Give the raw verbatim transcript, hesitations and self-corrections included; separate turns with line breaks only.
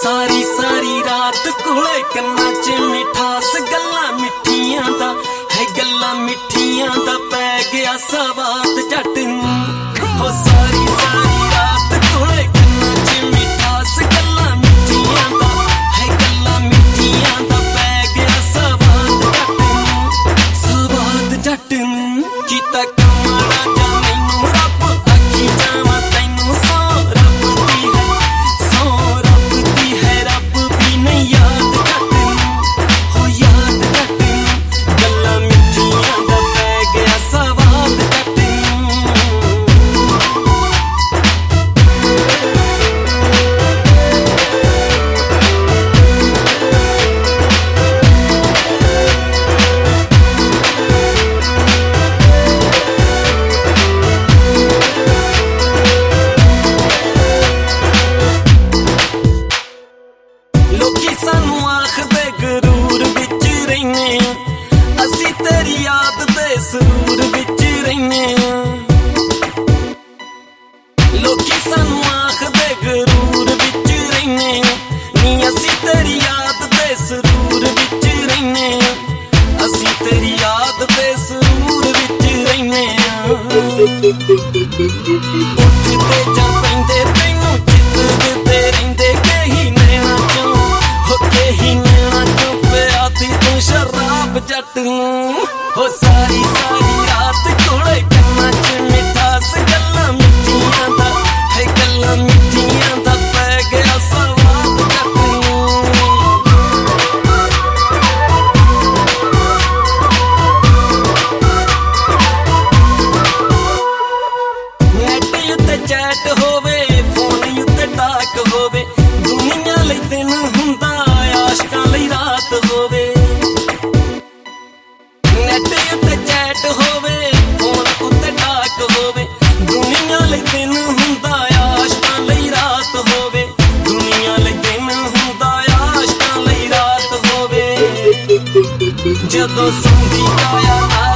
सारी सारी रात कोले कन्ना च मिठास गल्लां मिठियां दा है गल्लां मिठियां दा पै गया सवाद जट नूं हो सारी सारी रात कोले कन्ना च मिठास गल्लां मिठियां दा है गल्लां मिठियां दा पै गया सवाद जट नूं सवाद जट नूं कीता कमाना जा मैनू रब आखी जावां तैनू सौ रब दी है सौ रब दी है रब भी नहीं याद जट नूं हो याद जट नूं गल्लां मिठियां दा पै गया सवाद जट नूं लोकी सानू आखदे गरूर विच रहिने असी तेरी याद दे सरूर विच रहिने लोकी सानू आखदे गरूर विच रहिने नी असी तेरी याद दे सरूर विच रहिने असी तेरी याद दे सरूर विच रहिने उठदे जां पैंदे तैनू चितदे रहिंदे कही नैना चों ही नैना चों प्याती तू शराब जट नूं हो सारी सारी रात कोले कन्ना च मिठास गल्लां मिठियां दा है गल्लां मिठियां दा पै गया सवाद जट नूं नैट उत्ते चैट होवे फोन उत्ते टाक होवे दुनिया लई दिन हुंदा आशकां लई रात होवे नैट उत्ते चैट होवे फोन उत्ते टाक होवे दुनिया लई दिन हुंदा आशकां लई रात होवे दुनिया लई दिन हुंदा आशकां लई रात होवे जदों सौंदी काया